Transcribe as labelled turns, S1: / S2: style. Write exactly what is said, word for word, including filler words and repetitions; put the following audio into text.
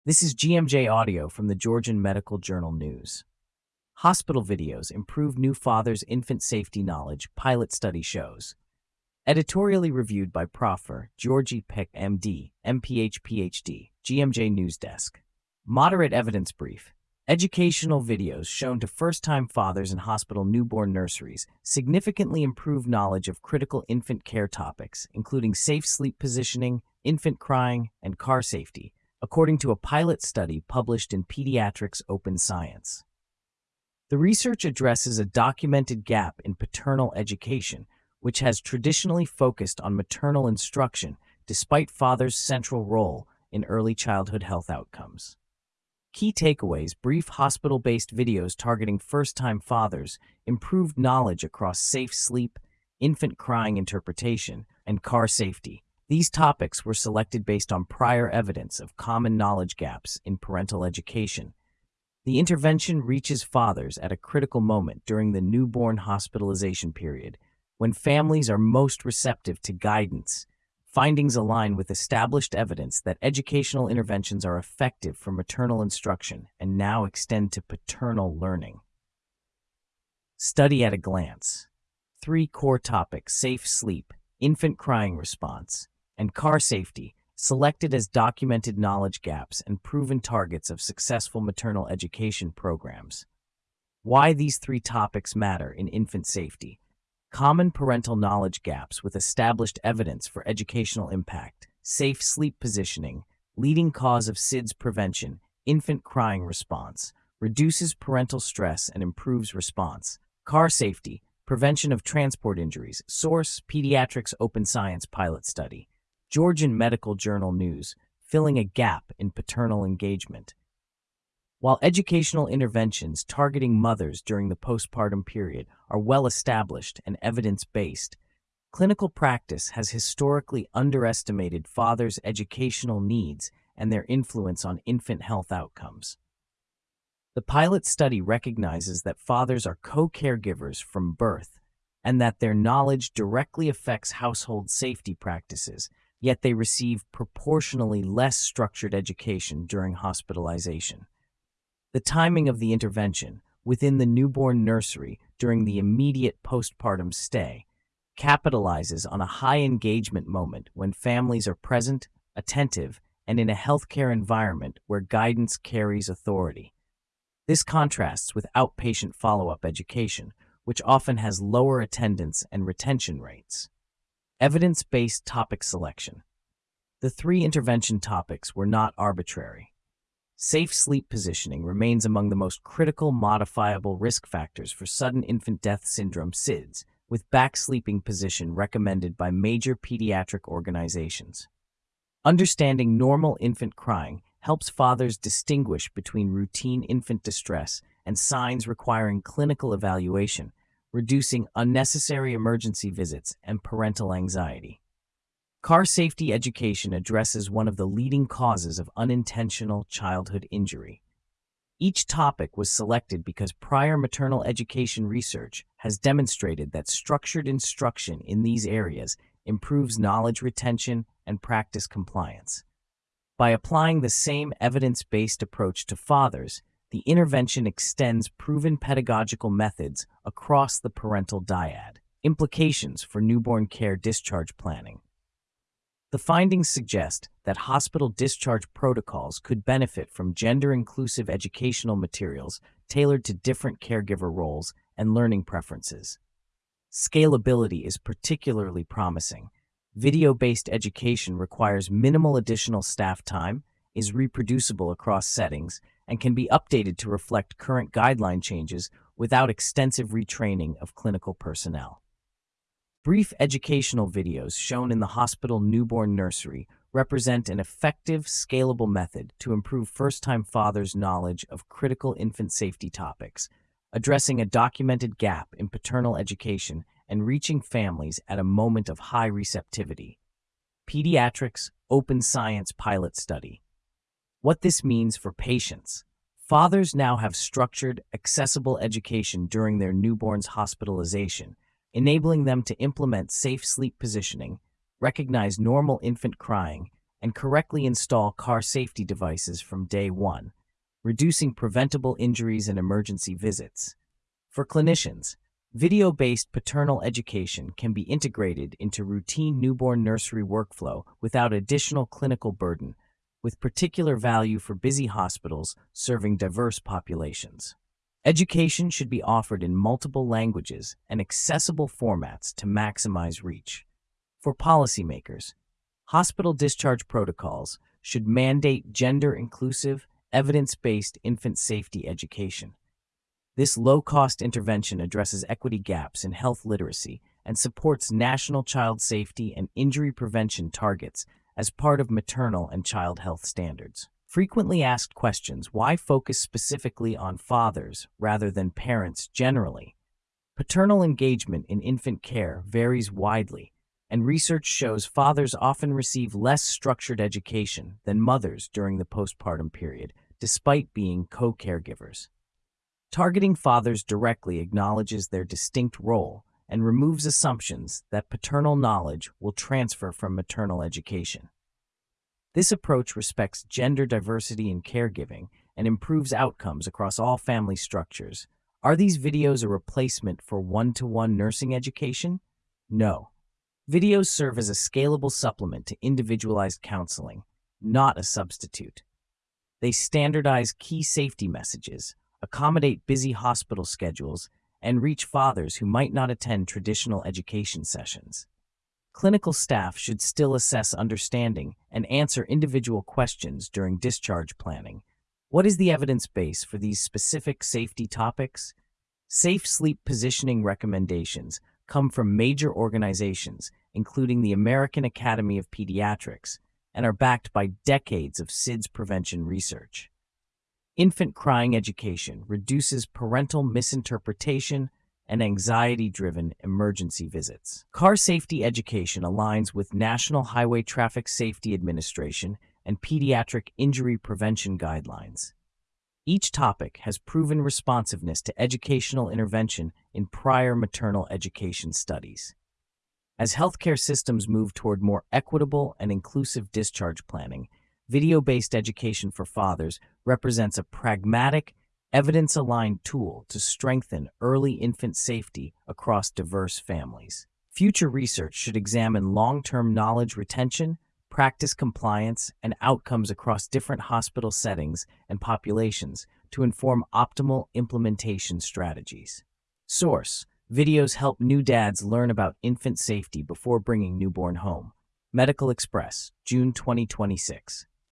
S1: This is G M J Audio from the Georgian Medical Journal News. Hospital videos improve new father's infant safety knowledge, pilot study shows. Editorially reviewed by Professor Georgi Peck, M D, M P H, P H D, G M J News Desk. Moderate evidence brief. Educational videos shown to first-time fathers in hospital newborn nurseries significantly improve knowledge of critical infant care topics, including safe sleep positioning, infant crying, and car safety, according to a pilot study published in Pediatrics Open Science. The research addresses a documented gap in paternal education, which has traditionally focused on maternal instruction despite fathers' central role in early childhood health outcomes. Key takeaways: brief hospital-based videos targeting first-time fathers improved knowledge across safe sleep, infant crying interpretation, and car safety. These topics were selected based on prior evidence of common knowledge gaps in parental education. The intervention reaches fathers at a critical moment during the newborn hospitalization period, when families are most receptive to guidance. Findings align with established evidence that educational interventions are effective for maternal instruction and now extend to paternal learning. Study at a glance. Three core topics: safe sleep, infant crying response, and car safety, selected as documented knowledge gaps and proven targets of successful maternal education programs. Why these three topics matter in infant safety. Common parental knowledge gaps with established evidence for educational impact. Safe sleep positioning, leading cause of S I D S prevention, infant crying response, reduces parental stress and improves response. Car safety, prevention of transport injuries. Source: Pediatrics Open Science Pilot Study. Georgian Medical Journal News, filling a gap in paternal engagement. While educational interventions targeting mothers during the postpartum period are well established and evidence-based, clinical practice has historically underestimated fathers' educational needs and their influence on infant health outcomes. The pilot study recognizes that fathers are co-caregivers from birth and that their knowledge directly affects household safety practices, yet they receive proportionally less structured education during hospitalization. The timing of the intervention within the newborn nursery during the immediate postpartum stay capitalizes on a high engagement moment when families are present, attentive, and in a healthcare environment where guidance carries authority. This contrasts with outpatient follow-up education, which often has lower attendance and retention rates. Evidence-based topic selection. The three intervention topics were not arbitrary. Safe sleep positioning remains among the most critical modifiable risk factors for sudden infant death syndrome S I D S, with back sleeping position recommended by major pediatric organizations. Understanding normal infant crying helps fathers distinguish between routine infant distress and signs requiring clinical evaluation, reducing unnecessary emergency visits and parental anxiety. Car safety education addresses one of the leading causes of unintentional childhood injury. Each topic was selected because prior maternal education research has demonstrated that structured instruction in these areas improves knowledge retention and practice compliance. By applying the same evidence-based approach to fathers, the intervention extends proven pedagogical methods across the parental dyad. Implications for newborn care discharge planning. The findings suggest that hospital discharge protocols could benefit from gender-inclusive educational materials tailored to different caregiver roles and learning preferences. Scalability is particularly promising. Video-based education requires minimal additional staff time, is reproducible across settings, and can be updated to reflect current guideline changes without extensive retraining of clinical personnel. Brief educational videos shown in the hospital newborn nursery represent an effective, scalable method to improve first-time fathers' knowledge of critical infant safety topics, addressing a documented gap in paternal education and reaching families at a moment of high receptivity. Pediatrics Open Science Pilot Study. What this means for patients. Fathers now have structured, accessible education during their newborn's hospitalization, enabling them to implement safe sleep positioning, recognize normal infant crying, and correctly install car safety devices from day one, reducing preventable injuries and emergency visits. For clinicians, video-based paternal education can be integrated into routine newborn nursery workflow without additional clinical burden, with particular value for busy hospitals serving diverse populations. Education should be offered in multiple languages and accessible formats to maximize reach. For policymakers, hospital discharge protocols should mandate gender-inclusive, evidence-based infant safety education. This low-cost intervention addresses equity gaps in health literacy and supports national child safety and injury prevention targets as part of maternal and child health standards. Frequently asked questions: why focus specifically on fathers rather than parents generally? Paternal engagement in infant care varies widely, and research shows fathers often receive less structured education than mothers during the postpartum period, despite being co-caregivers. Targeting fathers directly acknowledges their distinct role and removes assumptions that paternal knowledge will transfer from maternal education. This approach respects gender diversity in caregiving and improves outcomes across all family structures. Are these videos a replacement for one-to-one nursing education? No. Videos serve as a scalable supplement to individualized counseling, not a substitute. They standardize key safety messages, accommodate busy hospital schedules, and reach fathers who might not attend traditional education sessions. Clinical staff should still assess understanding and answer individual questions during discharge planning. What is the evidence base for these specific safety topics? Safe sleep positioning recommendations come from major organizations, including the American Academy of Pediatrics, and are backed by decades of S I D S prevention research. Infant crying education reduces parental misinterpretation and anxiety-driven emergency visits. Car safety education aligns with National Highway Traffic Safety Administration and pediatric injury prevention guidelines. Each topic has proven responsiveness to educational intervention in prior maternal education studies. As healthcare systems move toward more equitable and inclusive discharge planning, video-based education for fathers represents a pragmatic, evidence-aligned tool to strengthen early infant safety across diverse families. Future research should examine long-term knowledge retention, practice compliance, and outcomes across different hospital settings and populations to inform optimal implementation strategies. Source: videos help new dads learn about infant safety before bringing newborn home. Medical Express, June twenty twenty-six.